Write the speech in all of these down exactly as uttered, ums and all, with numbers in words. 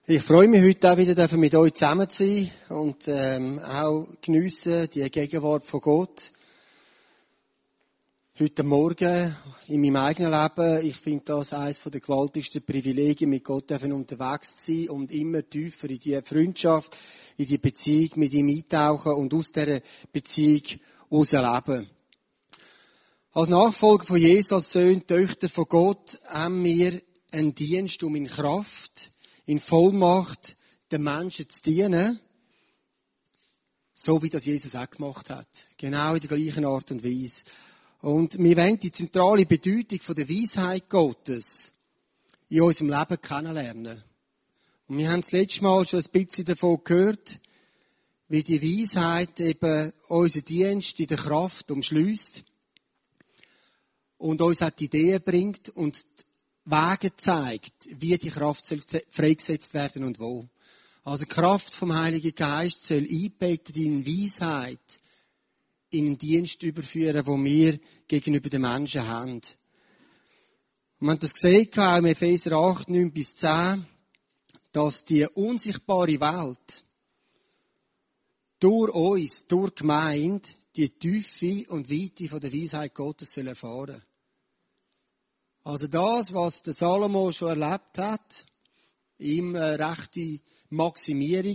Ich freue mich heute auch wieder, mit euch zusammen zu sein und ähm, auch geniessen die Gegenwart von Gott. Heute Morgen in meinem eigenen Leben, ich finde das eines der gewaltigsten Privilegien, mit Gott unterwegs zu sein und immer tiefer in die Freundschaft, in die Beziehung mit ihm eintauchen und aus dieser Beziehung herausleben. Als Nachfolger von Jesus, als Söhne, Töchter von Gott, haben wir einen Dienst um in Kraft, in Vollmacht den Menschen zu dienen, so wie das Jesus auch gemacht hat. Genau in der gleichen Art und Weise. Und wir wollen die zentrale Bedeutung von der Weisheit Gottes in unserem Leben kennenlernen. Und wir haben das letzte Mal schon ein bisschen davon gehört, wie die Weisheit eben unseren Dienst in der Kraft umschliesst und uns auch die Ideen bringt und Wege zeigt, wie die Kraft soll freigesetzt werden und wo. Also die Kraft vom Heiligen Geist soll eingebettet in Weisheit, in einen Dienst überführen, den wir gegenüber den Menschen haben. Und wir haben das gesehen, auch im Epheser acht, neun bis zehn, dass die unsichtbare Welt durch uns, durch die Gemeinde, die Tiefe und Weite von der Weisheit Gottes soll erfahren. Also das, was der Salomo schon erlebt hat, ihm eine rechte Maximierung,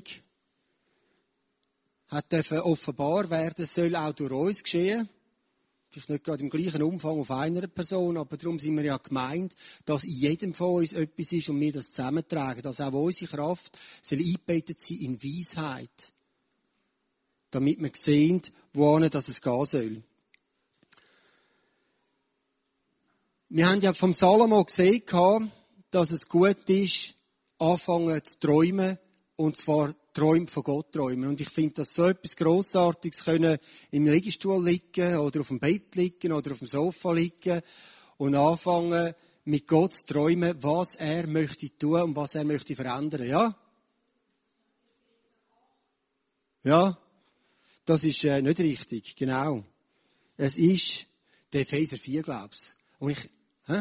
hat dürfen offenbar werden, soll auch durch uns geschehen. Vielleicht nicht gerade im gleichen Umfang auf einer Person, aber darum sind wir ja gemeint, dass in jedem von uns etwas ist und wir das zusammentragen, dass auch unsere Kraft soll eingebettet sein in Weisheit, damit wir sehen, wohin das es gehen soll. Wir haben ja vom Salomo gesehen, dass es gut ist, anfangen zu träumen, und zwar Träume von Gott träumen. Und ich finde das so etwas Grossartiges, können im Liegestuhl liegen oder auf dem Bett liegen oder auf dem Sofa liegen und anfangen, mit Gott zu träumen, was er möchte tun und was er möchte verändern. Ja? Ja? Das ist äh, nicht richtig, genau. Es ist der Epheser vier, glaub's. Und ich, hä?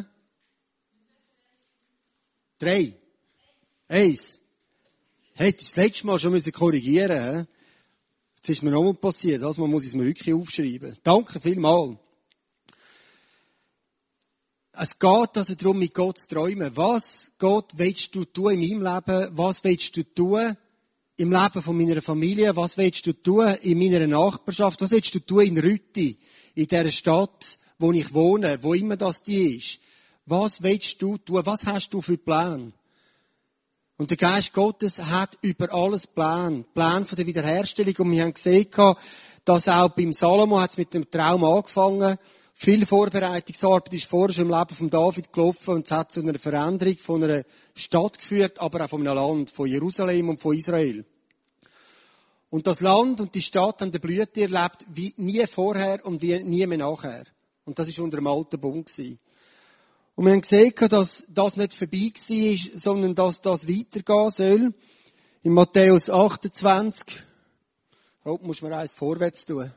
Drei. Eins. Hätte ich das letzte Mal schon müssen korrigieren müssen. Jetzt ist mir nochmal passiert. Das Mal muss ich es mir wirklich aufschreiben. Danke vielmals. Es geht also darum, mit Gott zu träumen. Was, Gott, willst du tun in meinem Leben? Was willst du tun im Leben von meiner Familie? Was willst du tun in meiner Nachbarschaft? Was willst du tun in Rütti, in dieser Stadt, wo ich wohne, wo immer das die ist? Was willst du tun? Was hast du für Pläne? Und der Geist Gottes hat über alles Pläne. Pläne von der Wiederherstellung. Und wir haben gesehen, dass auch beim Salomo hat es mit dem Traum angefangen. Viel Vorbereitungsarbeit ist vorher schon im Leben von David gelaufen und es hat zu einer Veränderung von einer Stadt geführt, aber auch von einem Land, von Jerusalem und von Israel. Und das Land und die Stadt haben eine Blüte erlebt, wie nie vorher und wie nie mehr nachher. Und das war unter dem alten Bund. Und wir haben gesehen, dass das nicht vorbei war, sondern dass das weitergehen soll. In Matthäus achtundzwanzig. Oh, muss man eins vorwärts tun.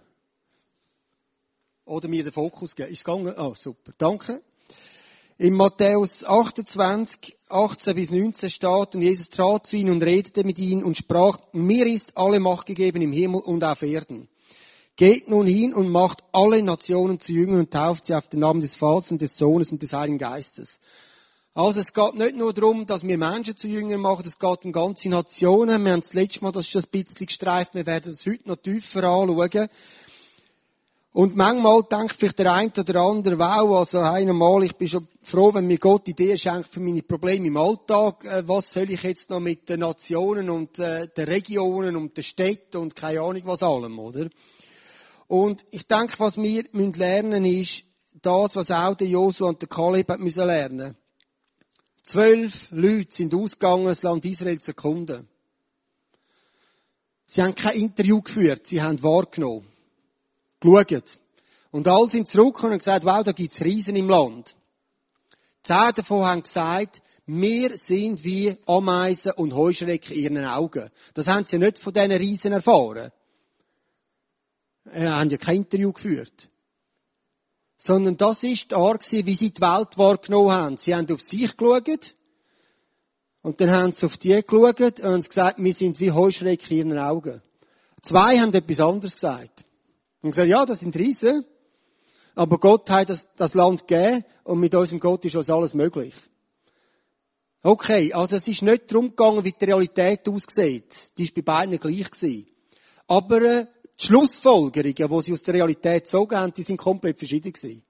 Oder mir den Fokus geben. Ist es gegangen? Ah, super. Danke. In Matthäus achtundzwanzig, achtzehn bis neunzehn steht, und Jesus trat zu ihnen und redete mit ihnen und sprach, mir ist alle Macht gegeben im Himmel und auf Erden. Geht nun hin und macht alle Nationen zu Jüngern und tauft sie auf den Namen des Vaters und des Sohnes und des Heiligen Geistes. Also es geht nicht nur darum, dass wir Menschen zu Jüngern machen, es geht um ganze Nationen. Wir haben das letzte Mal das schon ein bisschen gestreift, wir werden das heute noch tiefer anschauen. Und manchmal denkt vielleicht der eine oder andere, wow, also einmal, ich bin schon froh, wenn mir Gott Ideen schenkt für meine Probleme im Alltag. Was soll ich jetzt noch mit den Nationen und äh, den Regionen und den Städten und keine Ahnung was allem, oder? Und ich denke, was wir lernen müssen, ist das, was auch der Josua und der Kaleb müssen lernen. Zwölf Leute sind ausgegangen, das Land Israel zu erkunden. Sie haben kein Interview geführt, sie haben wahrgenommen, geschaut. Und alle sind zurückgekommen und gesagt, wow, da gibt's Riesen im Land. Zehn davon haben gesagt, wir sind wie Ameisen und Heuschrecken in ihren Augen. Das haben sie nicht von diesen Riesen erfahren. Sie haben ja kein Interview geführt. Sondern das war die Art, wie sie die Welt wahrgenommen haben. Sie haben auf sich geschaut Und dann haben sie auf die geschaut und haben gesagt, wir sind wie Heuschrecken in ihren Augen. Zwei haben etwas anderes gesagt. Und gesagt, ja, das sind Riesen, aber Gott hat das, das Land gegeben und mit unserem Gott ist uns alles möglich. Okay, also es ist nicht darum gegangen, wie die Realität aussieht. Die war bei beiden gleich gewesen. Aber äh, die Schlussfolgerungen, die sie aus der Realität gezogen haben, die sind komplett verschieden gewesen.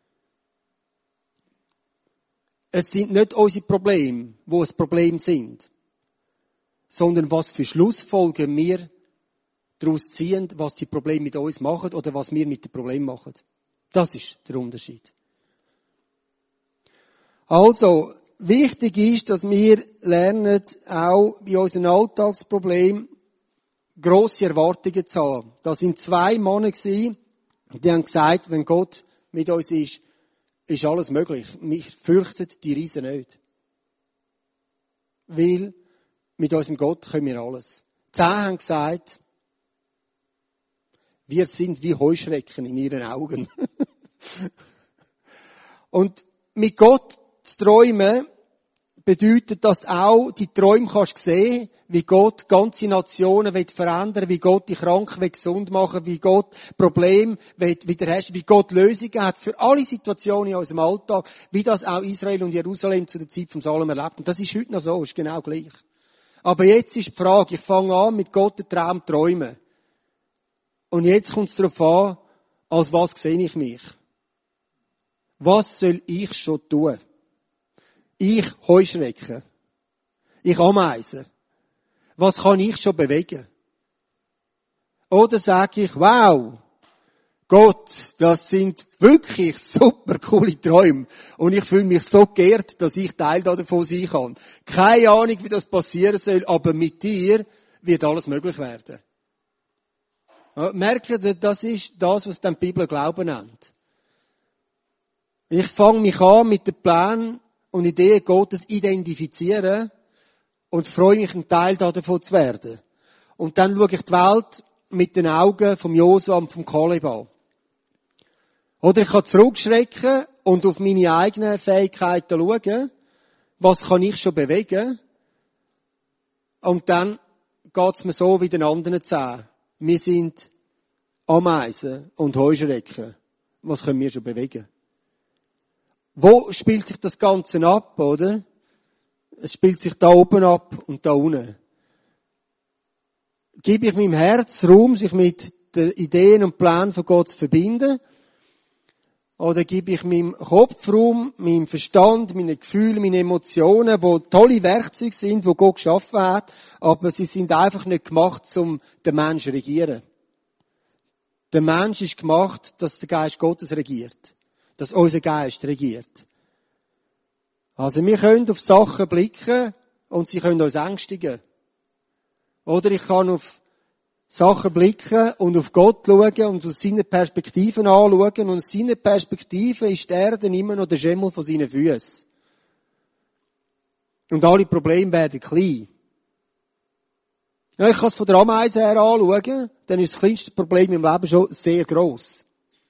Es sind nicht unsere Probleme, die ein Problem sind, sondern was für Schlussfolgerungen wir daraus ziehen, was die Probleme mit uns machen oder was wir mit dem Problem machen. Das ist der Unterschied. Also, wichtig ist, dass wir lernen, auch bei unseren Alltagsproblemen grosse Erwartungen zu haben. Das sind zwei Männer gewesen, die haben gesagt, wenn Gott mit uns ist, ist alles möglich. Mich fürchtet die Riesen nicht. Weil mit unserem Gott können wir alles. Zehn haben gesagt, wir sind wie Heuschrecken in ihren Augen. Und mit Gott zu träumen, bedeutet, dass du auch die Träume kannst sehen, wie Gott ganze Nationen verändern will, wie Gott die Kranken gesund machen will, wie Gott Probleme wiederherstellen, wie Gott Lösungen hat für alle Situationen in unserem Alltag, wie das auch Israel und Jerusalem zu der Zeit vom Salom erlebt. Und das ist heute noch so, ist genau gleich. Aber jetzt ist die Frage, ich fange an, mit Gott den Traum zu träumen. Und jetzt kommt es darauf an, als was sehe ich mich? Was soll ich schon tun? Ich Heuschrecken. Ich Ameisen. Was kann ich schon bewegen? Oder sage ich, wow, Gott, das sind wirklich super coole Träume. Und ich fühle mich so geehrt, dass ich Teil davon sein kann. Keine Ahnung, wie das passieren soll, aber mit dir wird alles möglich werden. Ja, merkt ihr, das ist das, was dann die Bibel Glauben nennt. Ich fange mich an mit den Plänen und Ideen Gottes identifizieren und freue mich, ein Teil davon zu werden. Und dann schaue ich die Welt mit den Augen vom Josua und vom Kaleb an. Oder ich kann zurückschrecken und auf meine eigenen Fähigkeiten schauen. Was kann ich schon bewegen? Und dann geht es mir so wie den anderen zehn. Wir sind Ameisen und Heuschrecken. Was können wir schon bewegen? Wo spielt sich das Ganze ab, oder? Es spielt sich da oben ab und da unten. Gebe ich meinem Herz Raum, sich mit den Ideen und Plänen von Gott zu verbinden? Oder gebe ich meinem Kopf Raum, meinem Verstand, meinen Gefühlen, meinen Emotionen, die tolle Werkzeuge sind, die Gott geschaffen hat, aber sie sind einfach nicht gemacht, um den Menschen zu regieren. Der Mensch ist gemacht, dass der Geist Gottes regiert. Dass unser Geist regiert. Also wir können auf Sachen blicken und sie können uns ängstigen. Oder ich kann auf Sachen blicken und auf Gott schauen und aus seinen Perspektiven anschauen. Und aus seiner Perspektive ist die Erde immer noch der Schemmel von seinen Füßen. Und alle Probleme werden klein. Ja, ich kann es von der Ameise her anschauen, dann ist das kleinste Problem im Leben schon sehr gross.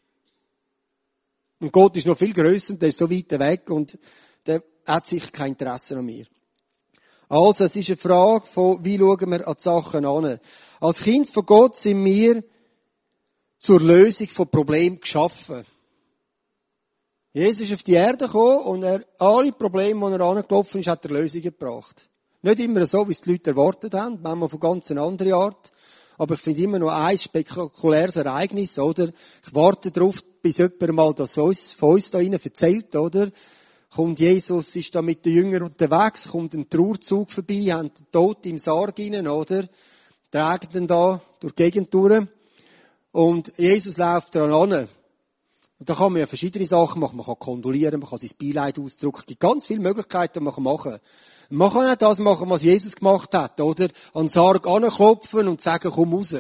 Und Gott ist noch viel grösser, der ist so weit weg und der hat sicher kein Interesse an mir. Also, es ist eine Frage von, wie schauen wir an die Sachen an. Als Kind von Gott sind wir zur Lösung von Problemen geschaffen. Jesus ist auf die Erde gekommen und er, alle Probleme, die er angelaufen ist, hat er Lösungen gebracht. Nicht immer so, wie es die Leute erwartet haben, manchmal von ganz einer anderen Art. Aber ich finde immer noch ein spektakuläres Ereignis, oder? Ich warte darauf, bis jemand mal das von uns da rein erzählt, oder? Kommt Jesus, ist da mit den Jüngern unterwegs, kommt ein Trauerzug vorbei, haben den Tod im Sarg rein, oder? Tragen den da durch die Gegend durch. Und Jesus läuft daran an. Und da kann man ja verschiedene Sachen machen. Man kann kondolieren, man kann sein Beileid ausdrücken. Es gibt ganz viele Möglichkeiten, die man machen kann. Man kann auch das machen, was Jesus gemacht hat, oder? An den Sarg anklopfen und sagen, komm raus.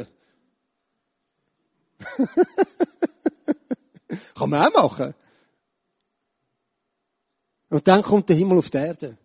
Kann man auch machen. Und dann kommt der Himmel auf die Erde.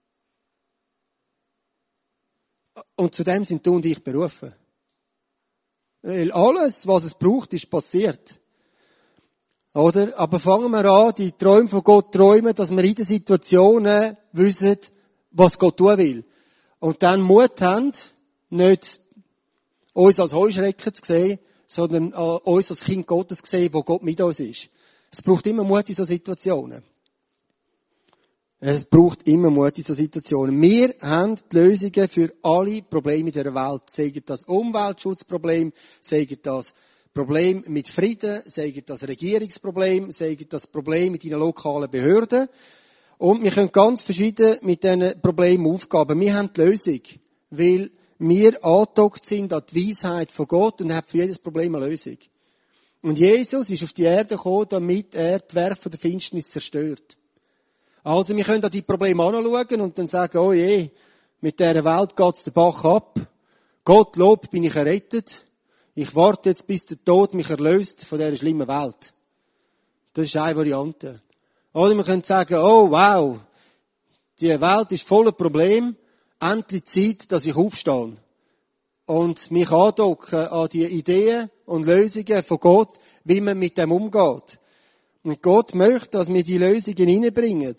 Und zu dem sind du und ich berufen. Weil alles, was es braucht, ist passiert. Oder? Aber fangen wir an, die Träume von Gott träumen, dass wir in den Situationen wissen, was Gott tun will. Und dann Mut haben, nicht uns als Heuschrecken zu sehen, sondern uns als Kind Gottes zu sehen, wo Gott mit uns ist. Es braucht immer Mut in solchen Situationen. Es braucht immer Mut in solchen Situationen. Wir haben die Lösungen für alle Probleme dieser Welt. Sagen das Umweltschutzproblem, sagen das Problem mit Frieden, sagen das Regierungsproblem, sagen das Problem mit deinen lokalen Behörden. Und wir können ganz verschieden mit diesen Problemen aufgehen. Wir haben die Lösung, weil wir angedockt sind an die Weisheit von Gott und haben für jedes Problem eine Lösung. Und Jesus ist auf die Erde gekommen, damit er die Werke der Finsternis zerstört. Also wir können da die Probleme anschauen und dann sagen, oh je, mit dieser Welt geht's den Bach ab. Gott lob, bin ich errettet. Ich warte jetzt, bis der Tod mich erlöst von dieser schlimmen Welt. Das ist eine Variante. Oder wir können sagen, oh wow, die Welt ist voller Probleme. Endlich Zeit, dass ich aufstehe. Und mich andocken an die Ideen und Lösungen von Gott, wie man mit dem umgeht. Und Gott möchte, dass wir die Lösungen hineinbringen.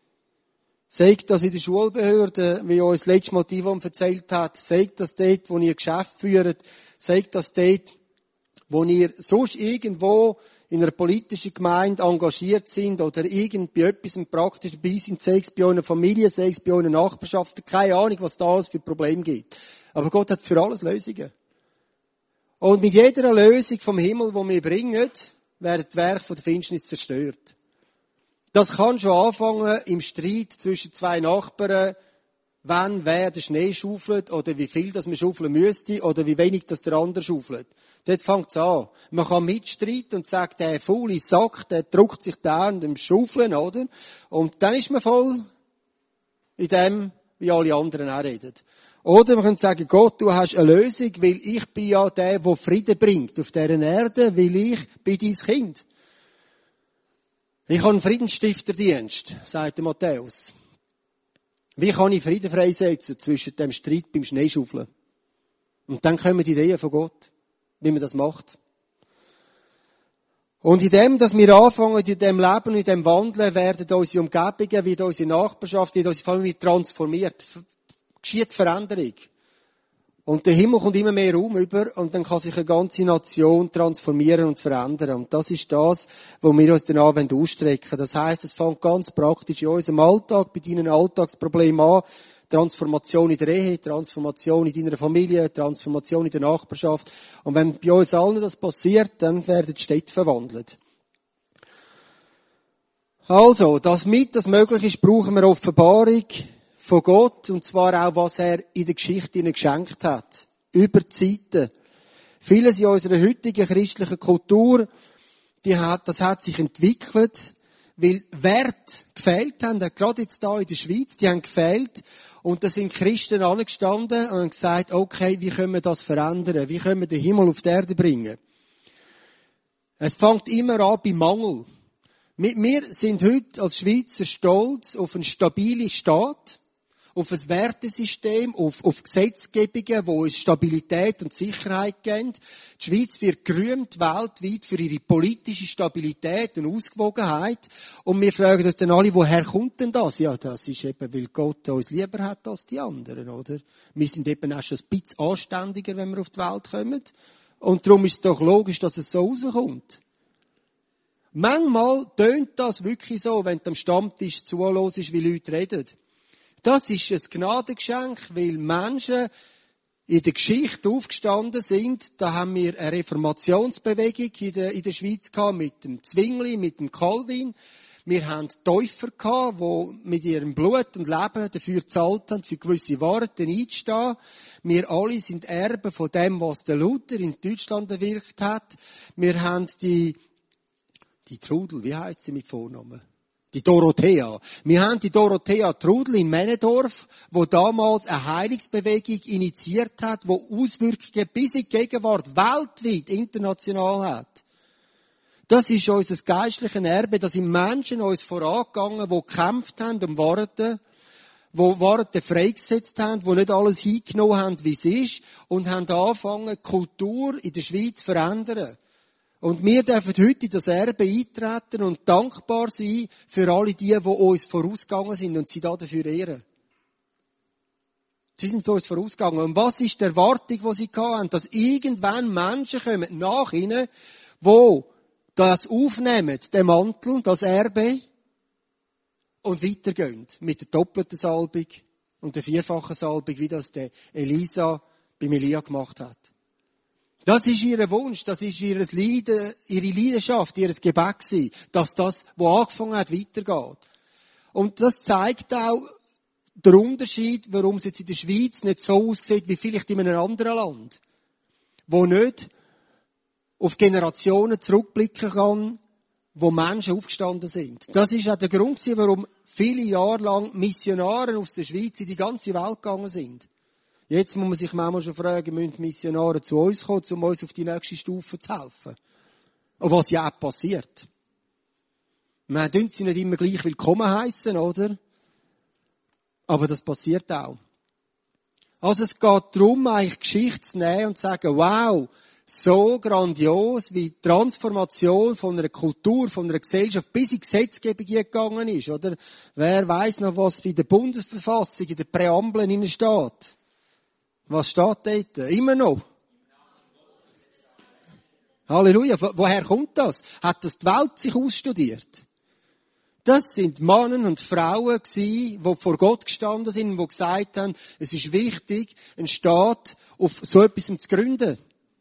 Sagt das in der Schulbehörde, wie uns letztes Mal Tivon erzählt hat. Sagt das dort, wo ihr Geschäft führt. Sagt das dort, wo ihr sonst irgendwo in einer politischen Gemeinde engagiert sind oder irgend bei etwas praktisch dabei sind, sei es bei eurer Familie, sei es bei eurer Nachbarschaft. Keine Ahnung, was da alles für Probleme gibt. Aber Gott hat für alles Lösungen. Und mit jeder Lösung vom Himmel, die wir bringen, werden die Werke der Finsternis zerstört. Das kann schon anfangen im Streit zwischen zwei Nachbarn, wann wer den Schnee schaufelt oder wie viel das man schaufeln müsste oder wie wenig das der andere schaufelt. Dort fängt es an. Man kann mitstreiten und sagt, der faule Sack, der druckt sich da an dem Schaufeln, oder? Und dann ist man voll in dem, wie alle anderen auch reden. Oder man könnte sagen, Gott, du hast eine Lösung, weil ich bin ja der, der Frieden bringt auf dieser Erde, weil ich bin dein Kind. Ich habe einen Friedensstifterdienst, sagt der Matthäus. Wie kann ich Frieden freisetzen zwischen dem Streit beim Schneeschaufeln? Und dann kommen die Ideen von Gott, wie man das macht. Und in dem, dass wir anfangen, in dem Leben, in dem Wandeln, werden unsere Umgebungen, wird unsere Nachbarschaft, wird unsere Familie transformiert. Geschieht Veränderung. Und der Himmel kommt immer mehr Raum über und dann kann sich eine ganze Nation transformieren und verändern. Und das ist das, wo wir uns dann ausstrecken. Das heisst, es fängt ganz praktisch in unserem Alltag, bei deinen Alltagsproblemen an. Transformation in der Ehe, Transformation in deiner Familie, Transformation in der Nachbarschaft. Und wenn bei uns allen das passiert, dann werden die Städte verwandelt. Also, damit das möglich ist, brauchen wir Offenbarung von Gott, und zwar auch, was er in der Geschichte ihnen geschenkt hat. Über die Zeiten. Vieles in unserer heutigen christlichen Kultur, die hat, das hat sich entwickelt, weil Werte gefehlt haben, gerade jetzt da in der Schweiz, die haben gefehlt, und da sind Christen angestanden und haben gesagt, okay, wie können wir das verändern? Wie können wir den Himmel auf die Erde bringen? Es fängt immer an bei Mangel. Wir sind heute als Schweizer stolz auf einen stabilen Staat, auf ein Wertesystem, auf, auf Gesetzgebungen, die uns Stabilität und Sicherheit geben. Die Schweiz wird gerühmt weltweit für ihre politische Stabilität und Ausgewogenheit. Und wir fragen uns dann alle, woher kommt denn das? Ja, das ist eben, weil Gott uns lieber hat als die anderen, oder? Wir sind eben auch schon ein bisschen anständiger, wenn wir auf die Welt kommen. Und darum ist es doch logisch, dass es so rauskommt. Manchmal tönt das wirklich so, wenn du am Stammtisch zuhörst, wie Leute reden. Das ist ein Gnadengeschenk, weil Menschen in der Geschichte aufgestanden sind. Da haben wir eine Reformationsbewegung in der, in der Schweiz gehabt, mit dem Zwingli, mit dem Calvin. Wir haben Täufer gehabt, die mit ihrem Blut und Leben dafür gezahlt haben, für gewisse Worte einzustehen. Wir alle sind Erben von dem, was der Luther in Deutschland bewirkt hat. Wir haben die, die Trudel, wie heisst sie mit Vornamen? Die Dorothea. Wir haben die Dorothea Trudel in Männendorf, wo damals eine Heilungsbewegung initiiert hat, wo Auswirkungen bis in die Gegenwart weltweit, international hat. Das ist unser geistliches Erbe, dass sind Menschen uns vorangegangen, die gekämpft haben um Worte, die Worte freigesetzt haben, die nicht alles hingenommen haben, wie es ist, und haben angefangen, die Kultur in der Schweiz zu verändern. Und wir dürfen heute in das Erbe eintreten und dankbar sein für alle die, die uns vorausgegangen sind und sie dafür ehren. Sie sind für uns vorausgegangen. Und was ist die Erwartung, die sie hatten? Dass irgendwann Menschen kommen nach ihnen, die das aufnehmen, den Mantel, das Erbe, und weitergehen mit der doppelten Salbung und der vierfachen Salbung, wie das der Elisa beim Elia gemacht hat. Das ist ihr Wunsch, das ist ihr Leiden, ihre Leidenschaft, ihr Gebet gewesen, dass das, was angefangen hat, weitergeht. Und das zeigt auch der Unterschied, warum es jetzt in der Schweiz nicht so aussieht, wie vielleicht in einem anderen Land, wo nicht auf Generationen zurückblicken kann, wo Menschen aufgestanden sind. Das ist auch der Grund, warum viele Jahre lang Missionare aus der Schweiz in die ganze Welt gegangen sind. Jetzt muss man sich manchmal schon fragen, müssen die Missionare zu uns kommen, um uns auf die nächste Stufe zu helfen? Und was ja auch passiert. Man dürfen sie nicht immer gleich willkommen heissen, oder? Aber das passiert auch. Also es geht darum, eigentlich Geschichte zu nehmen und zu sagen, wow, so grandios, wie die Transformation von einer Kultur, von einer Gesellschaft bis in die Gesetzgebung gegangen ist, oder? Wer weiss noch, was bei der Bundesverfassung, in der Präambel steht? Was steht dort? Immer noch. Halleluja. Woher kommt das? Hat das die Welt sich ausstudiert? Das sind Männer und Frauen gewesen, die vor Gott gestanden sind und die gesagt haben, es ist wichtig, einen Staat auf so etwas zu gründen.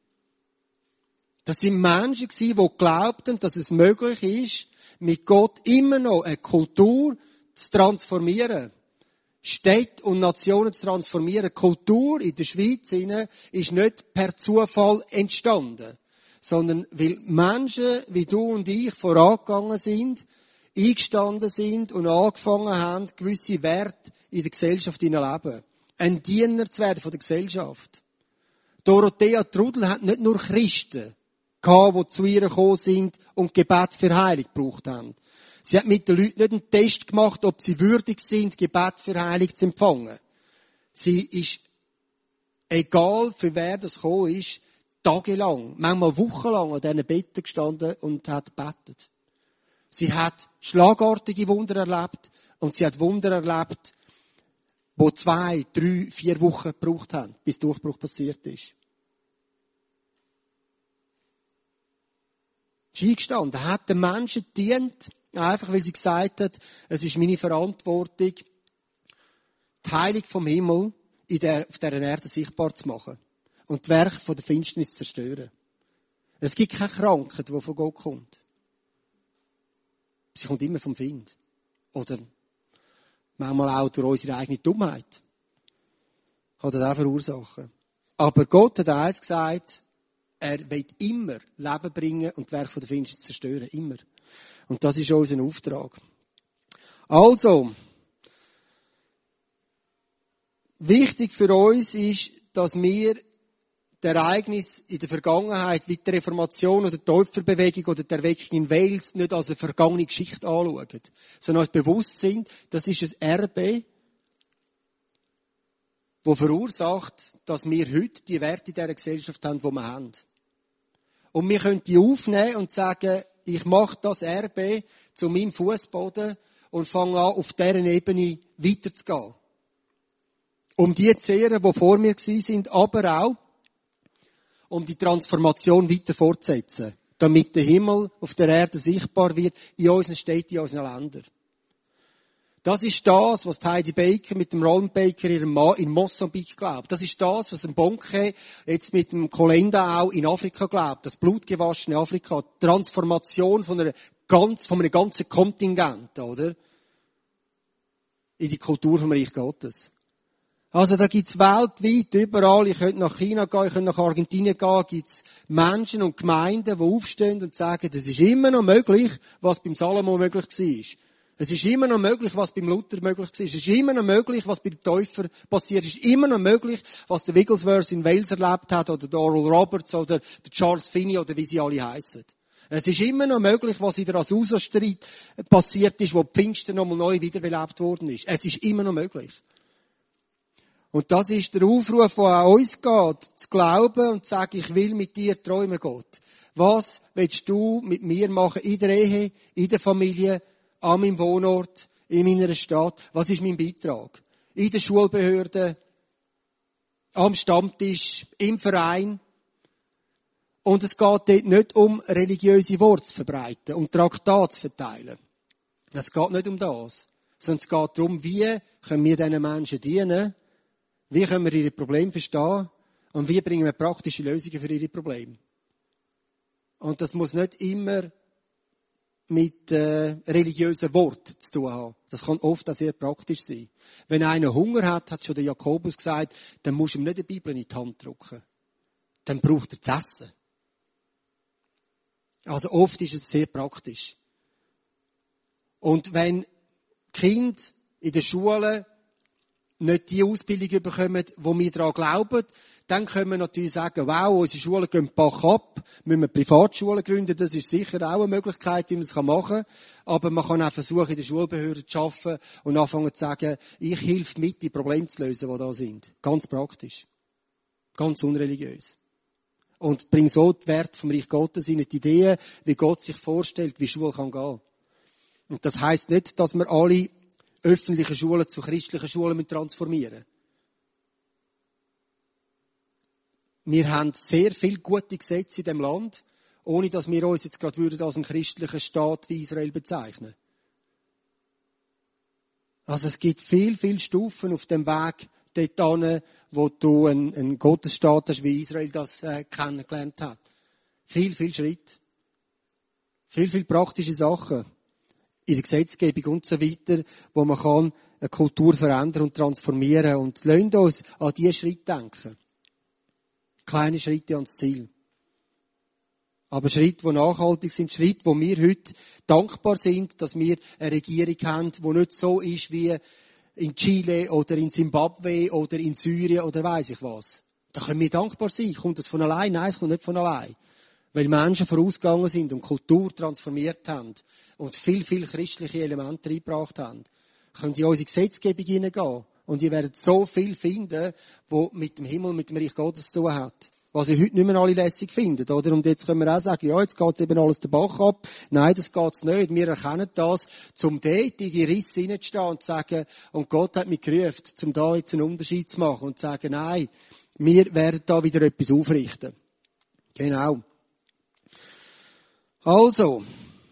Das sind Menschen gewesen, die glaubten, dass es möglich ist, mit Gott immer noch eine Kultur zu transformieren. Städte und Nationen zu transformieren. Kultur in der Schweiz ist nicht per Zufall entstanden, sondern weil Menschen wie du und ich vorangegangen sind, eingestanden sind und angefangen haben, gewisse Werte in der Gesellschaft zu leben. Ein Diener zu werden von der Gesellschaft. Dorothea Trudel hat nicht nur Christen gehabt, die zu ihr gekommen sind und Gebet für Heilung gebraucht haben. Sie hat mit den Leuten nicht einen Test gemacht, ob sie würdig sind, Gebet für Heilung zu empfangen. Sie ist, egal für wer das gekommen ist, tagelang, manchmal wochenlang an diesen Betten gestanden und hat gebetet. Sie hat schlagartige Wunder erlebt und sie hat Wunder erlebt, die zwei, drei, vier Wochen gebraucht haben, bis Durchbruch passiert ist. Sie ist eingestanden, hat den Menschen gedient, einfach weil sie gesagt hat, es ist meine Verantwortung, die Heilung vom Himmel in der, auf dieser Erde sichtbar zu machen und die Werke von der Finsternis zu zerstören. Es gibt keine Krankheit, die von Gott kommt. Sie kommt immer vom Find. Oder manchmal auch durch unsere eigene Dummheit. Kann das auch verursachen. Aber Gott hat eins gesagt, er will immer Leben bringen und die Werke von der Finsternis zerstören. Immer. Und das ist unser Auftrag. Also, wichtig für uns ist, dass wir die Ereignisse in der Vergangenheit, wie die Reformation oder die Täuferbewegung oder die Erweckung in Wales, nicht als eine vergangene Geschichte anschauen, sondern uns bewusst sind, das ist ein Erbe, das verursacht, dass wir heute die Werte in dieser Gesellschaft haben, die wir haben. Und wir können die aufnehmen und sagen, ich mache das Erbe zu meinem Fußboden und fange an, auf dieser Ebene weiterzugehen. Um die zu ehren, die vor mir waren, aber auch um die Transformation weiter fortzusetzen, damit der Himmel auf der Erde sichtbar wird, in unseren Städten, in unseren Ländern. Das ist das, was Heidi Baker mit dem Ron Baker in Mosambik glaubt. Das ist das, was ein Bonke jetzt mit dem Kolenda auch in Afrika glaubt. Das blutgewaschene Afrika. Die Transformation von, einer ganz, von einem ganzen Kontingent, oder? In die Kultur vom Reich Gottes. Also da gibt's weltweit, überall, ich könnte nach China gehen, ich könnte nach Argentinien gehen, gibt's Menschen und Gemeinden, die aufstehen und sagen, es ist immer noch möglich, was beim Salomo möglich war. Es ist immer noch möglich, was beim Luther möglich war. Es ist immer noch möglich, was bei den Täufern passiert ist. Es ist immer noch möglich, was der Wigglesworth in Wales erlebt hat, oder der Oral Roberts, oder der Charles Finney, oder wie sie alle heissen. Es ist immer noch möglich, was in der Azusa-Street passiert ist, wo Pfingsten nochmal neu wiederbelebt worden ist. Es ist immer noch möglich. Und das ist der Aufruf, der an uns geht, zu glauben und zu sagen, ich will mit dir träumen, Gott. Was willst du mit mir machen in der Ehe, in der Familie, an meinem Wohnort, in meiner Stadt? Was ist mein Beitrag? In der Schulbehörde, am Stammtisch, im Verein. Und es geht dort nicht um religiöse Worte zu verbreiten, um Traktate zu verteilen. Es geht nicht um das. Sondern es geht darum, wie können wir diesen Menschen dienen, wie können wir ihre Probleme verstehen und wie bringen wir praktische Lösungen für ihre Probleme. Und das muss nicht immer mit äh, religiösen Worten zu tun haben. Das kann oft auch sehr praktisch sein. Wenn einer Hunger hat, hat schon der Jakobus gesagt, dann musst du ihm nicht die Bibel in die Hand drücken. Dann braucht er zu essen. Also oft ist es sehr praktisch. Und wenn Kinder in der Schule nicht die Ausbildung bekommen, wo wir daran glauben, dann können wir natürlich sagen, wow, unsere Schulen gehen Bach ab, müssen wir Privatschulen gründen, das ist sicher auch eine Möglichkeit, wie man es machen kann. Aber man kann auch versuchen, in der Schulbehörde zu arbeiten und anfangen zu sagen, ich helfe mit, die Probleme zu lösen, die da sind. Ganz praktisch. Ganz unreligiös. Und bringt so die Werte vom Reich Gottes in die Ideen, wie Gott sich vorstellt, wie Schule kann gehen. Und das heisst nicht, dass wir alle öffentlichen Schulen zu christlichen Schulen transformieren müssen. Wir haben sehr viele gute Gesetze in diesem Land, ohne dass wir uns jetzt gerade würden als einen christlichen Staat wie Israel bezeichnen. Also es gibt viel, viel Stufen auf dem Weg dorthin, wo du einen, einen Gottesstaat hast, wie Israel das äh, kennengelernt hat. Viel, viel Schritt. Viel, viel praktische Sachen in der Gesetzgebung und so weiter, wo man kann eine Kultur verändern und transformieren. Und lasst uns an diese Schritte denken. Kleine Schritte ans Ziel. Aber Schritte, die nachhaltig sind, Schritte, wo wir heute dankbar sind, dass wir eine Regierung haben, die nicht so ist wie in Chile oder in Zimbabwe oder in Syrien oder weiss ich was. Da können wir dankbar sein. Kommt das von allein? Nein, es kommt nicht von allein. Weil Menschen vorausgegangen sind und Kultur transformiert haben und viel, viel christliche Elemente reingebracht haben. Könnt ihr in unsere Gesetzgebung hineingehen und ihr werdet so viel finden, was mit dem Himmel, mit dem Reich Gottes zu tun hat. Was ihr heute nicht mehr alle lässig findet, oder? Und jetzt können wir auch sagen, ja, jetzt geht's eben alles den Bach ab. Nein, das geht's nicht. Wir erkennen das, um dort in die Risse hineinzustehen und zu sagen, und Gott hat mich gerufen, um da jetzt einen Unterschied zu machen und zu sagen, nein, wir werden da wieder etwas aufrichten. Genau. Also,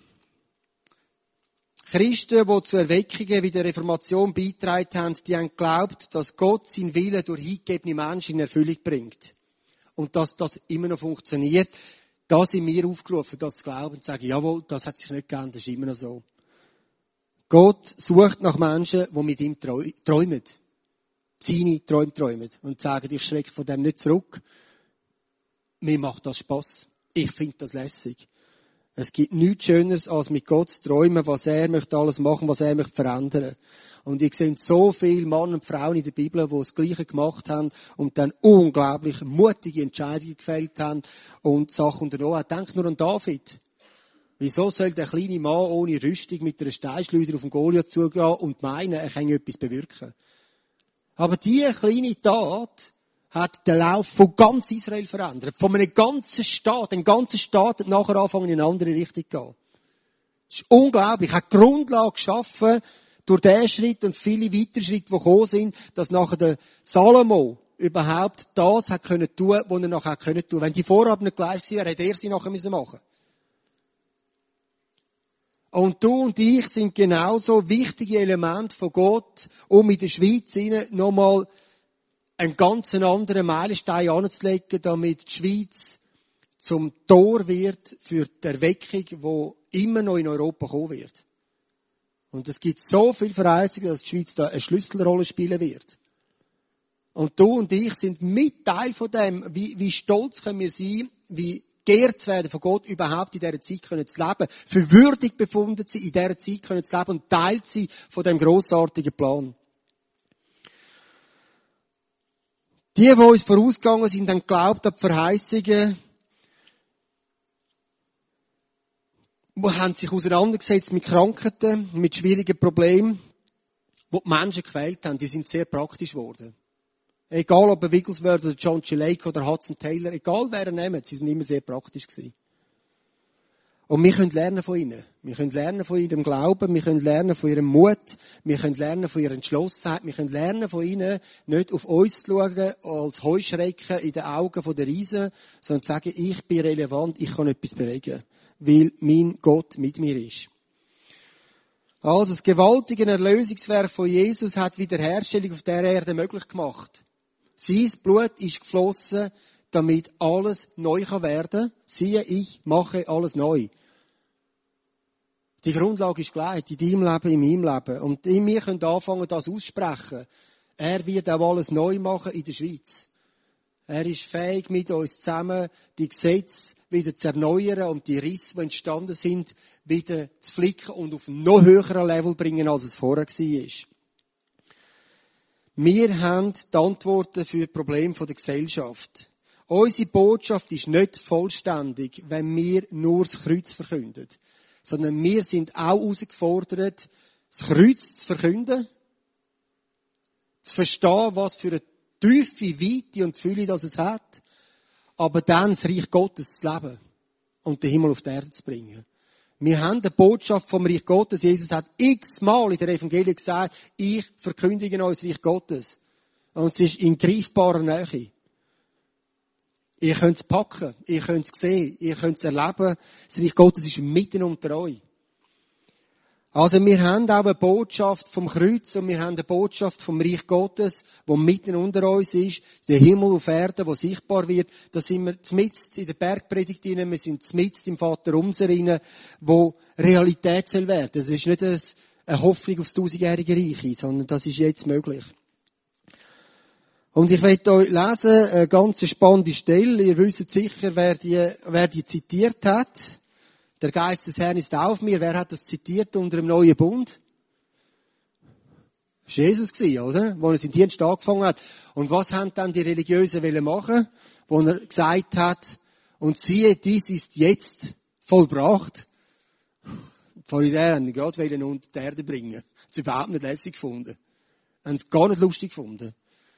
Christen, die zu Erweckungen wie der Reformation beigetragen haben, die haben geglaubt, dass Gott seinen Willen durch hingegebene Menschen in Erfüllung bringt. Und dass das immer noch funktioniert. Da sind wir aufgerufen, das zu glauben und zu sagen, jawohl, das hat sich nicht geändert, das ist immer noch so. Gott sucht nach Menschen, die mit ihm träumen. Seine Träume träumen. Und sagen, ich schrecke von dem nicht zurück. Mir macht das Spass. Ich finde das lässig. Es gibt nichts Schöneres, als mit Gott zu träumen, was er möchte alles machen, was er möchte verändern. Und ihr seht so viele Männer und Frauen in der Bibel, die das Gleiche gemacht haben und dann unglaublich mutige Entscheidungen gefällt haben und Sachen unternommen haben. Denkt nur an David. Wieso soll der kleine Mann ohne Rüstung mit einer Steinschleuder auf den Goliath zugehen und meinen, er kann etwas bewirken? Aber diese kleine Tat hat den Lauf von ganz Israel verändert. Von einem ganzen Staat. Ein ganzer Staat hat nachher angefangen, in eine andere Richtung zu gehen. Das ist unglaublich. Er hat die Grundlage geschaffen, durch diesen Schritt und viele weitere Schritte, die gekommen sind, dass nachher der Salomo überhaupt das hat können tun, was er nachher können tun. Wenn die Vorhaben nicht gleich gewesen wären, hätte er sie nachher müssen machen. Und du und ich sind genauso wichtige Elemente von Gott, um in der Schweiz nochmal einen ganz anderen Meilenstein anzulegen, damit die Schweiz zum Tor wird für die Erweckung, die immer noch in Europa kommen wird. Und es gibt so viele Verheißungen, dass die Schweiz da eine Schlüsselrolle spielen wird. Und du und ich sind mit Teil von dem, wie, wie stolz können wir sein, wie geehrt zu werden von Gott, überhaupt in dieser Zeit können zu leben, für würdig befunden sie, in dieser Zeit können zu leben und teilt sie von dem grossartigen Plan. Die, die uns vorausgegangen sind, haben geglaubt an die Verheißungen, die haben sich auseinandergesetzt mit Krankheiten, mit schwierigen Problemen, die die Menschen gefällt haben. Die sind sehr praktisch geworden. Egal ob Wigglesworth oder John G. Lake oder Hudson Taylor, egal wer er nimmt, sie sind immer sehr praktisch gewesen. Und wir können lernen von ihnen. Wir können lernen von ihrem Glauben, wir können lernen von ihrem Mut, wir können lernen von ihrer Entschlossenheit, wir können lernen von ihnen, nicht auf uns zu schauen als Heuschrecken in den Augen der Riesen, sondern zu sagen, ich bin relevant, ich kann etwas bewegen, weil mein Gott mit mir ist. Also das gewaltige Erlösungswerk von Jesus hat Wiederherstellung auf der Erde möglich gemacht. Sein Blut ist geflossen, damit alles neu werden kann. Siehe, ich mache alles neu. Die Grundlage ist gleich, in deinem Leben, in meinem Leben. Und wir können anfangen, das aussprechen. Er wird auch alles neu machen in der Schweiz. Er ist fähig, mit uns zusammen die Gesetze wieder zu erneuern und die Risse, die entstanden sind, wieder zu flicken und auf ein noch höheren Level bringen, als es vorher war. Wir haben die Antworten für die Probleme der Gesellschaft. Unsere Botschaft ist nicht vollständig, wenn wir nur das Kreuz verkünden. Sondern wir sind auch herausgefordert, das Kreuz zu verkünden, zu verstehen, was für eine tiefe Weite und Fülle das es hat, aber dann das Reich Gottes zu leben und den Himmel auf die Erde zu bringen. Wir haben die Botschaft vom Reich Gottes. Jesus hat x-mal in der Evangelie gesagt, ich verkündige euch das Reich Gottes. Und es ist in greifbarer Nähe. Ihr könnt es packen, ihr könnt es sehen, ihr könnt es erleben. Das Reich Gottes ist mitten unter euch. Also wir haben auch eine Botschaft vom Kreuz und wir haben eine Botschaft vom Reich Gottes, wo mitten unter uns ist, der Himmel auf Erden, wo sichtbar wird. Da sind wir mitten in der Bergpredigt rein, wir sind mitten im Vater unser rein, wo Realität soll werden. Das ist nicht eine Hoffnung aufs tausendjährige Reich, sondern das ist jetzt möglich. Und ich werde euch lesen, eine ganz spannende Stelle. Ihr wisst sicher, wer die, wer die zitiert hat. Der Geist des Herrn ist auf mir. Wer hat das zitiert unter dem neuen Bund? Das war Jesus, oder? Wo er seinen Dienst angefangen hat. Und was haben dann die Religiösen wollen machen? Wo er gesagt hat, und siehe, dies ist jetzt vollbracht. Pharisäer haben ihn gerade unter die Erde bringen. Das ist überhaupt nicht lässig gefunden. Haben es gar nicht lustig gefunden.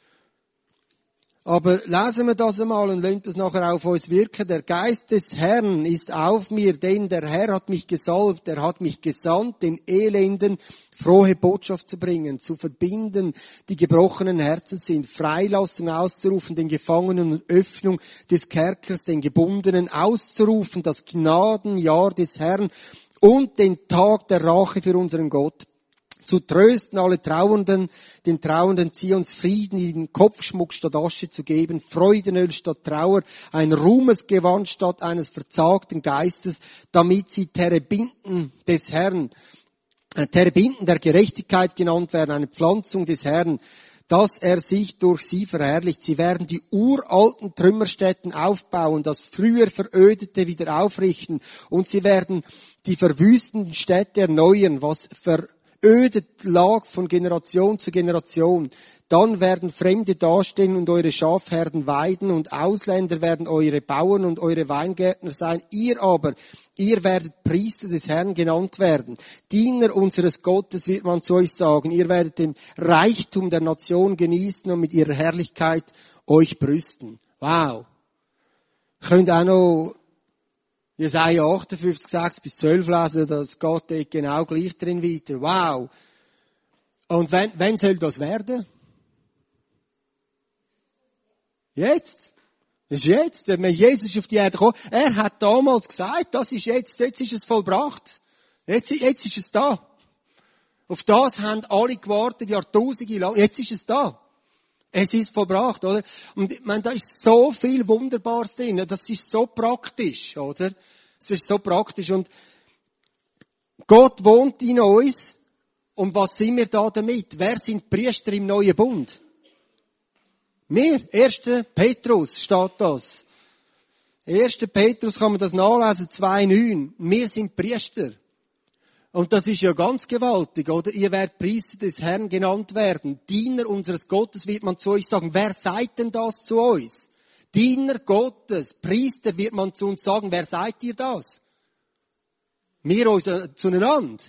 Aber lesen wir das einmal und lassen das nachher auf uns wirken. Der Geist des Herrn ist auf mir, denn der Herr hat mich gesalbt, er hat mich gesandt, den Elenden frohe Botschaft zu bringen, zu verbinden, die gebrochenen Herzen sind, Freilassung auszurufen, den Gefangenen und Öffnung des Kerkers, den Gebundenen auszurufen, das Gnadenjahr des Herrn und den Tag der Rache für unseren Gott. Zu trösten alle Trauernden, den Trauernden Zions Frieden, ihnen Kopfschmuck statt Asche zu geben, Freudenöl statt Trauer, ein Ruhmesgewand statt eines verzagten Geistes, damit sie Terebinden des Herrn, äh, Terebinden der Gerechtigkeit genannt werden, eine Pflanzung des Herrn, dass er sich durch sie verherrlicht. Sie werden die uralten Trümmerstätten aufbauen, das früher Verödete wieder aufrichten, und sie werden die verwüsteten Städte erneuern, was ver ödet lag von Generation zu Generation. Dann werden Fremde dastehen und eure Schafherden weiden und Ausländer werden eure Bauern und eure Weingärtner sein. Ihr aber, ihr werdet Priester des Herrn genannt werden. Diener unseres Gottes wird man zu euch sagen. Ihr werdet den Reichtum der Nation genießen und mit ihrer Herrlichkeit euch brüsten. Wow. Könnt auch noch Jesaja achtundfünfzig, sechs bis zwölf lesen, das geht dort genau gleich drin weiter. Wow! Und wenn, wenn soll das werden? Jetzt? Das ist jetzt. Wenn Jesus auf die Erde kommt, er hat damals gesagt, das ist jetzt, jetzt ist es vollbracht. Jetzt, jetzt ist es da. Auf das haben alle gewartet, Jahrtausende lang. Jetzt ist es da. Es ist vollbracht, oder? Und ich meine, da ist so viel Wunderbares drin. Das ist so praktisch, oder? Es ist so praktisch. Und Gott wohnt in uns. Und was sind wir da damit? Wer sind Priester im neuen Bund? Wir. erster Petrus steht das. erster Petrus kann man das nachlesen, zwei neun. Wir sind Priester. Und das ist ja ganz gewaltig, oder? Ihr werdet Priester des Herrn genannt werden. Diener unseres Gottes wird man zu euch sagen. Wer seid denn das zu uns? Diener Gottes, Priester wird man zu uns sagen. Wer seid ihr das? Wir uns äh, zueinander.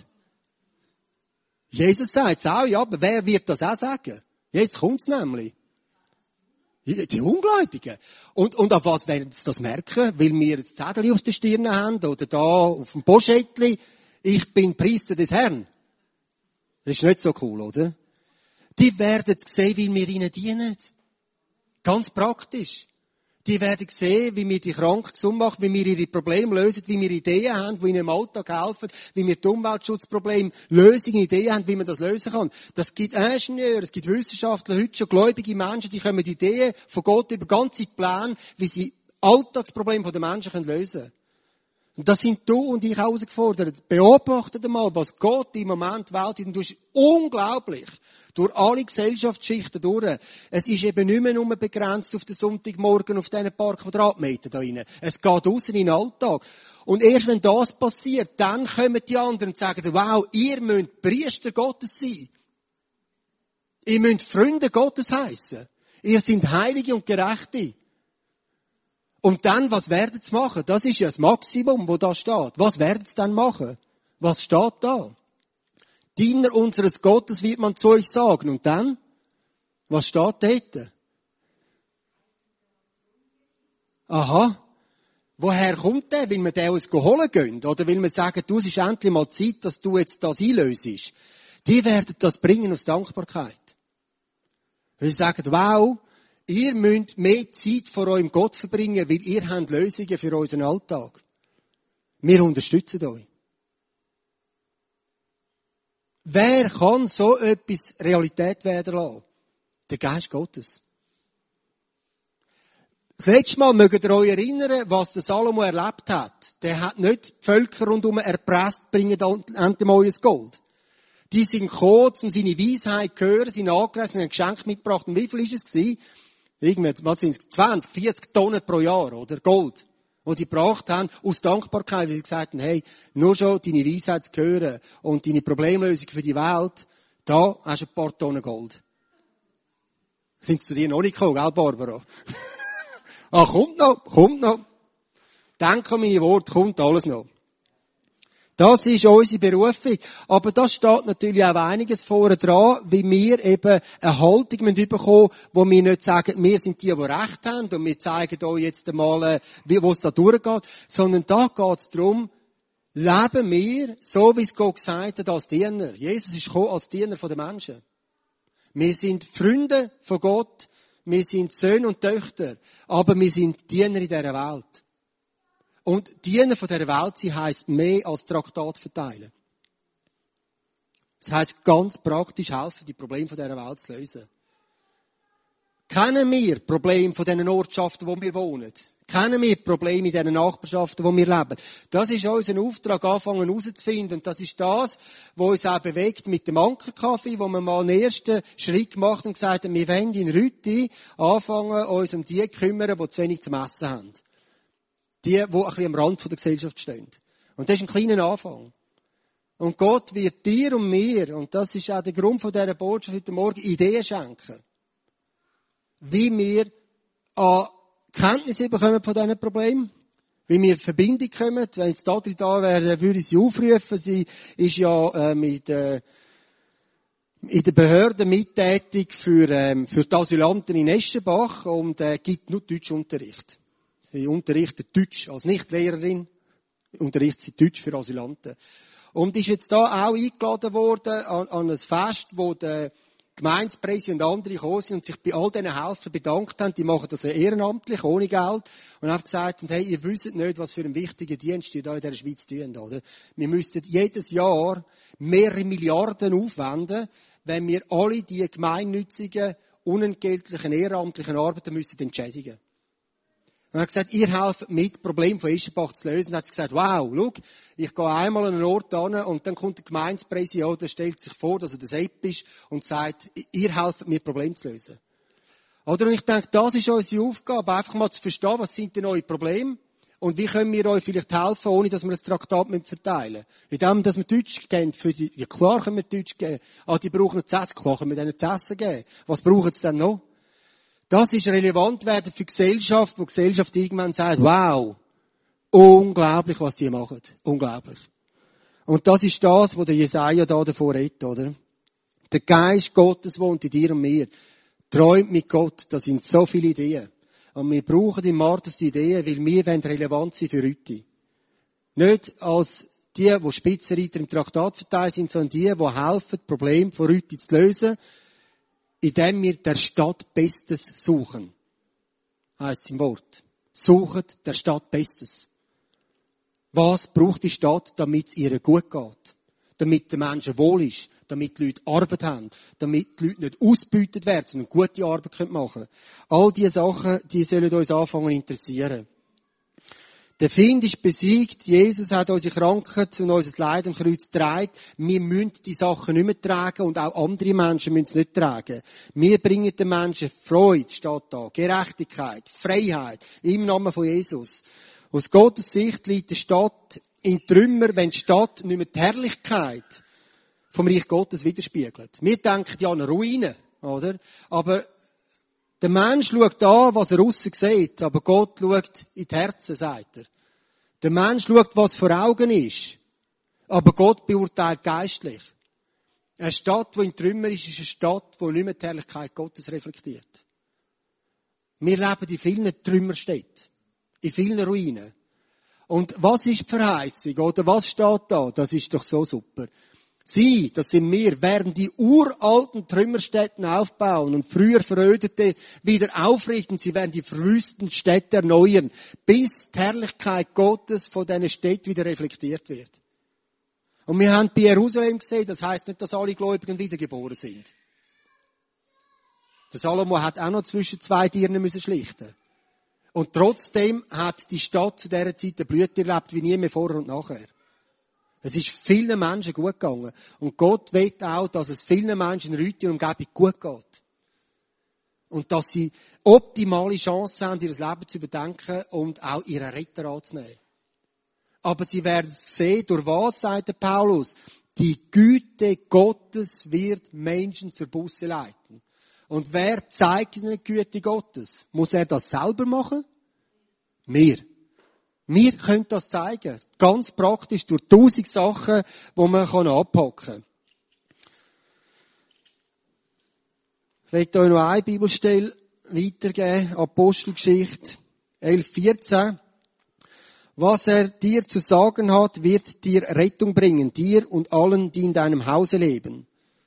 Jesus sagt es auch, ja, aber wer wird das auch sagen? Jetzt kommt's nämlich. Die Ungläubigen. Und, und ab was werden sie das merken? Weil wir ein Zettel auf der Stirn haben oder da auf dem Poschettli. Ich bin Priester des Herrn. Das ist nicht so cool, oder? Die werden es sehen, wie wir ihnen dienen. Ganz praktisch. Die werden sehen, wie wir die Kranken gesund machen, wie wir ihre Probleme lösen, wie wir Ideen haben, die ihnen im Alltag helfen, wie wir die Umweltschutzprobleme Lösungen, Ideen haben, wie man das lösen kann. Das gibt Ingenieure, es gibt Wissenschaftler, heute schon gläubige Menschen, die kommen Ideen von Gott über ganze Pläne, wie sie Alltagsprobleme der Menschen lösen können. Und das sind du und ich herausgefordert. Beobachtet einmal, was Gott im Moment wählt. Und du ist unglaublich. Durch alle Gesellschaftsschichten durch. Es ist eben nicht mehr nur begrenzt auf den Sonntagmorgen auf diesen paar Quadratmeter da rein. Es geht raus in den Alltag. Und erst wenn das passiert, dann kommen die anderen und sagen, wow, ihr müsst Priester Gottes sein. Ihr müsst Freunde Gottes heissen. Ihr seid Heilige und Gerechte. Und dann, was werden sie machen? Das ist ja das Maximum, wo da steht. Was werden sie dann machen? Was steht da? Diener unseres Gottes wird man zu euch sagen. Und dann? Was steht dort? Aha. Woher kommt der? Will man den uns holen gehen? Oder will man sagen, du, es ist endlich mal Zeit, dass du jetzt das einlösest? Die werden das bringen aus Dankbarkeit. Weil sie sagen, wow, ihr müsst mehr Zeit vor eurem Gott verbringen, weil ihr habt Lösungen für unseren Alltag. Wir unterstützen euch. Wer kann so etwas Realität werden lassen? Der Geist Gottes. Das letzte Mal mögt ihr euch erinnern, was der Salomo erlebt hat. Der hat nicht die Völker rundherum erpresst, bringen endlich mal euer Gold. Die sind gekommen, um seine Weisheit zu hören, sind angereist, haben ein Geschenk mitgebracht. Und wie viel war es gewesen? Irgendwie, was sind es? zwanzig, vierzig Tonnen pro Jahr, oder? Gold. Und die gebracht haben, aus Dankbarkeit, weil sie gesagt haben, hey, nur schon deine Weisheit zu hören und deine Problemlösung für die Welt, da hast du ein paar Tonnen Gold. Sind sie zu dir noch nicht gekommen, gell, Barbara? Ah, kommt noch, kommt noch. Denk an meine Worte, kommt alles noch. Das ist unsere Berufung. Aber das steht natürlich auch einiges vorne dran, wie wir eben eine Haltung bekommen müssen, wo wir nicht sagen, wir sind die, die Recht haben und wir zeigen euch jetzt einmal, wie, wo es da durchgeht, sondern da geht es darum, leben wir, so wie es Gott gesagt hat, als Diener. Jesus ist gekommen als Diener der Menschen. Wir sind Freunde von Gott, wir sind Söhne und Töchter, aber wir sind Diener in dieser Welt. Und Diener von dieser Welt sein heisst mehr als Traktat verteilen. Das heisst ganz praktisch helfen, die Probleme von dieser Welt zu lösen. Kennen wir die Probleme von diesen Ortschaften, wo wir wohnen? Kennen wir die Probleme in diesen Nachbarschaften, wo wir leben? Das ist unser Auftrag, anfangen herauszufinden. Und das ist das, was uns auch bewegt mit dem Ankerkaffee, wo wir mal den ersten Schritt gemacht und gesagt haben, wir wollen in Rüti anfangen, uns um die zu kümmern, die zu wenig zum Essen haben. Die, die ein bisschen am Rand der Gesellschaft stehen. Und das ist ein kleiner Anfang. Und Gott wird dir und mir, und das ist auch der Grund von dieser Botschaft heute Morgen, Ideen schenken. Wie wir an Kenntnis bekommen von diesen Problemen. Wie wir in Verbindung kommen. Wenn jetzt da drin da wäre, würde ich sie aufrufen. Sie ist ja äh, mit, äh, in der Behörde mittätig für, ähm, für die Asylanten in Eschenbach und äh, gibt nur Deutschunterricht. Sie unterrichtet Deutsch als Nichtlehrerin, unterrichtet sie Deutsch für Asylanten. Und ist jetzt da auch eingeladen worden an, an ein Fest, wo der Gemeindepräsident und andere gekommen sind und sich bei all diesen Helfern bedankt haben. Die machen das ehrenamtlich, ohne Geld. Und haben gesagt, hey, ihr wisst nicht, was für einen wichtigen Dienst ihr da in der Schweiz tun, oder? Wir müssten jedes Jahr mehrere Milliarden aufwenden, wenn wir alle die gemeinnützigen, unentgeltlichen, ehrenamtlichen Arbeiten müssen entschädigen. Und er hat gesagt, ihr helft mit, das Problem von Eschenbach zu lösen. Und hat gesagt, wow, schau, ich gehe einmal an einen Ort hin und dann kommt der Gemeindepräsident, der stellt sich vor, dass er der Sepp ist und sagt, ihr helft mit, das Problem zu lösen. Oder? Und ich denke, das ist unsere Aufgabe, einfach mal zu verstehen, was sind denn eure Probleme und wie können wir euch vielleicht helfen, ohne dass wir ein Traktat verteilen. Indem, dass wir Deutsch geben, für die, ja klar können wir Deutsch geben, aber die brauchen noch zu essen, klar können wir denen zu essen geben. Was brauchen sie denn noch? Das ist relevant werden für die Gesellschaft, wo die Gesellschaft irgendwann sagt, wow, unglaublich, was die machen. Unglaublich. Und das ist das, was der Jesaja da davor redet, oder? Der Geist Gottes wohnt in dir und mir. träumt mit Gott, das sind so viele Ideen. Und wir brauchen im Markus die Ideen, weil wir wollen relevant sein für heute. Nicht als die, die Spitzenreiter im Traktat verteilt sind, sondern die, die helfen, die Probleme von heute zu lösen, indem wir der Stadt Bestes suchen. Heisst es im Wort. Suchen der Stadt Bestes. Was braucht die Stadt, damit es ihr gut geht? Damit den Menschen wohl ist, damit die Leute Arbeit haben, damit die Leute nicht ausgebeutet werden, sondern gute Arbeit machen können. All diese Sachen, die sollen uns anfangen zu interessieren. Der Feind ist besiegt, Jesus hat unsere Krankheit und unser Leid am Kreuz getragen. Wir müssen die Sachen nicht mehr tragen und auch andere Menschen müssen es nicht tragen. Wir bringen den Menschen Freude, steht da, Gerechtigkeit, Freiheit, im Namen von Jesus. Aus Gottes Sicht liegt die Stadt in Trümmer, wenn die Stadt nicht mehr die Herrlichkeit vom Reich Gottes widerspiegelt. Wir denken ja an eine Ruine, oder? Aber der Mensch schaut an, was er aussen sieht, aber Gott schaut in die Herzen, sagt er. Der Mensch schaut, was vor Augen ist, aber Gott beurteilt geistlich. Eine Stadt, die in Trümmer ist, ist eine Stadt, die nicht mehr die Herrlichkeit Gottes reflektiert. Wir leben in vielen Trümmerstädten, in vielen Ruinen. Und was ist die Verheißung, oder was steht da? Das ist doch so super. Sie, das sind wir, werden die uralten Trümmerstätten aufbauen und früher verödete wieder aufrichten. Sie werden die verwüsteten Städte erneuern, bis die Herrlichkeit Gottes von diesen Städten wieder reflektiert wird. Und wir haben bei Jerusalem gesehen, das heisst nicht, dass alle Gläubigen wiedergeboren sind. Der Salomo hat auch noch zwischen zwei Tieren müssen schlichten. Und trotzdem hat die Stadt zu dieser Zeit eine Blüte erlebt, wie nie mehr vorher und nachher. Es ist vielen Menschen gut gegangen. Und Gott will auch, dass es vielen Menschen in Rüti und Umgebung gut geht. Und dass sie optimale Chancen haben, ihr Leben zu überdenken und auch ihren Retter anzunehmen. Aber sie werden es sehen, durch was, sagt der Paulus, die Güte Gottes wird Menschen zur Buße leiten. Und wer zeigt ihnen die Güte Gottes? Muss er das selber machen? Wir. Wir können das zeigen. Ganz praktisch durch tausend Sachen, die man anpacken kann. Ich möchte euch noch eine Bibelstelle weitergeben. Apostelgeschichte elf vierzehn. Was er dir zu sagen hat, wird dir Rettung bringen, dir und allen, die in deinem Hause leben.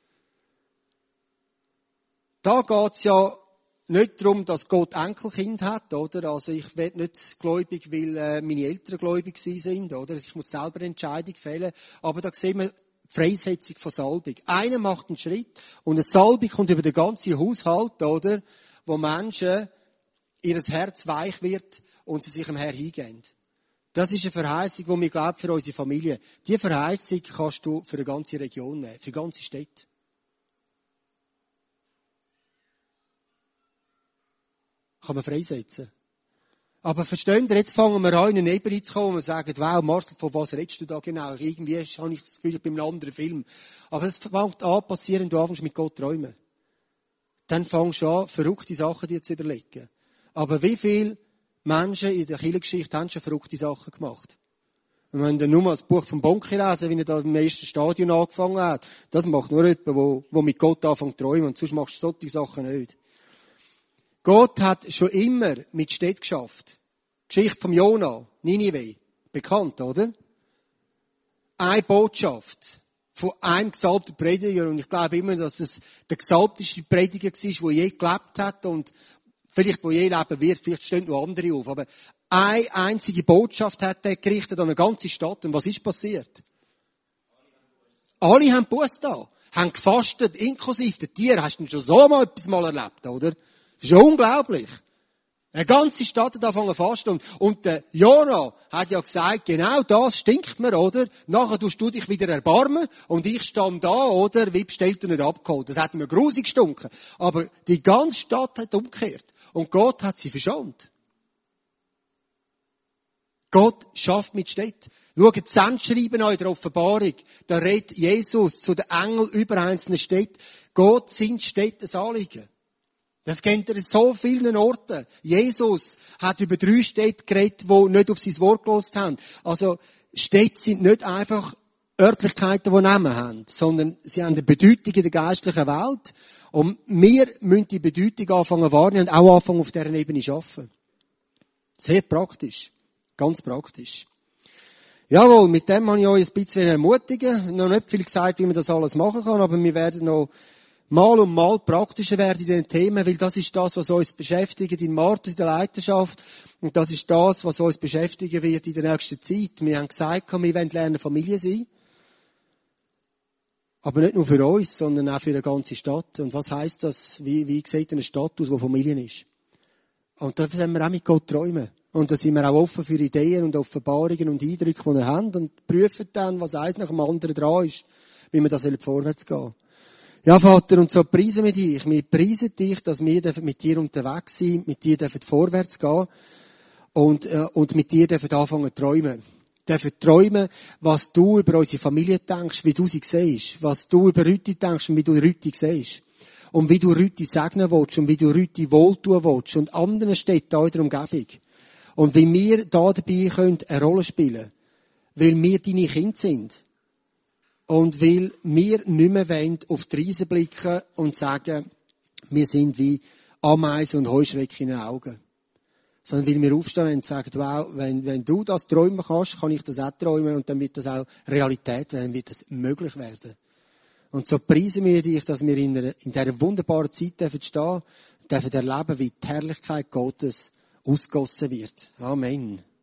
Da geht's ja nicht darum, dass Gott Enkelkind hat, oder? Also ich werde nicht gläubig, weil äh, meine Eltern gläubig sind, oder? Ich muss selber eine Entscheidung fällen. Aber da sehen wir die Freisetzung von Salbung. Einer macht einen Schritt und eine Salbung kommt über den ganzen Haushalt, oder? Wo Menschen, ihr Herz weich wird und sie sich dem Herrn hingeben. Das ist eine Verheißung, die wir glauben für unsere Familie. Diese Verheißung kannst du für eine ganze Region nehmen, für ganze Städte. Kann man freisetzen. Aber versteht ihr, jetzt fangen wir an, in einen Nebel zu kommen und sagen, wow, Marcel, von was redest du da genau? Irgendwie habe ich das Gefühl, ich bin in einem anderen Film. Aber es fängt an passieren, du anfängst mit Gott träumen. Dann fängst du an, verrückte Sachen dir zu überlegen. Aber wie viele Menschen in der Kirchengeschichte haben schon verrückte Sachen gemacht? Und wenn du nur mal das Buch vom Bonke lesen, wie er da im ersten Stadion angefangen hat, das macht nur jemand, der mit Gott anfängt zu träumen. Und sonst machst du solche Sachen nicht. Gott hat schon immer mit Städten geschafft. Geschichte vom Jona, Ninive, bekannt, oder? Eine Botschaft von einem gesalbten Prediger, und ich glaube immer, dass es der gesalbteste Prediger war, der je gelebt hat und vielleicht, wo je leben wird, vielleicht stehen noch andere auf, aber eine einzige Botschaft hat er gerichtet an eine ganze Stadt. Und was ist passiert? Alle haben Buß da, haben gefastet, inklusive der Tiere. Hast du schon so mal etwas mal erlebt, oder? Das ist ja unglaublich. Eine ganze Stadt hat angefangen zu fasten. Und, und der Jona hat ja gesagt, genau das stinkt mir, oder? Nachher tust du dich wieder erbarmen und ich stand da, oder? Wie bestellt und nicht abgeholt. Das hat mir grusig gestunken. Aber die ganze Stadt hat umgekehrt. Und Gott hat sie verschont. Gott schafft mit Städten. Schaut das Sendschreiben an in der Offenbarung. Da redet Jesus zu den Engeln über einzelne Städte. Gott sind Städte ein Anliegen. Das kennt ihr in so vielen Orten. Jesus hat über drei Städte geredet, die nicht auf sein Wort gehört haben. Also, Städte sind nicht einfach Örtlichkeiten, die Namen haben, sondern sie haben eine Bedeutung in der geistlichen Welt. Und wir müssen die Bedeutung anfangen wahrnehmen und auch anfangen auf dieser Ebene zu arbeiten. Sehr praktisch. Ganz praktisch. Jawohl, mit dem habe ich euch ein bisschen ermutigen. Noch nicht viel gesagt, wie man das alles machen kann, aber wir werden noch mal und mal praktischer werden in diesen Themen, weil das ist das, was uns beschäftigt in Martus, in der Leiterschaft. Und das ist das, was uns beschäftigen wird in der nächsten Zeit. Wir haben gesagt, wir wollen lernen, Familie sein. Aber nicht nur für uns, sondern auch für eine ganze Stadt. Und was heisst das? Wie, wie sieht eine Stadt aus, wo Familien ist? Und da können wir auch mit Gott träumen. Und da sind wir auch offen für Ideen und Offenbarungen und Eindrücke, die wir haben. Und prüfen dann, was eins nach dem anderen dran ist, wie wir da vorwärts gehen sollen. Ja, Vater, und so preisen wir dich. Wir preisen dich, dass wir mit dir unterwegs sind, mit dir vorwärts gehen und, äh, und mit dir anfangen zu träumen. Dürfen träumen, was du über unsere Familie denkst, wie du sie siehst, was du über Rüti denkst und wie du Rüti siehst. Und wie du Rüti segnen willst und wie du Rüti wohltun willst und anderen Städten in der Umgebung. Und wie wir da dabei können eine Rolle spielen, weil wir deine Kinder sind. Und weil wir nicht mehr wollen, auf die Riesen blicken und sagen, wir sind wie Ameisen und Heuschrecken in den Augen. Sondern weil wir aufstehen und sagen, wow, wenn, wenn du das träumen kannst, kann ich das auch träumen und dann wird das auch Realität werden, wird das möglich werden. Und so preisen wir dich, dass wir in, einer, in dieser wunderbaren Zeit dürfen stehen, dürfen erleben, wie die Herrlichkeit Gottes ausgossen wird. Amen.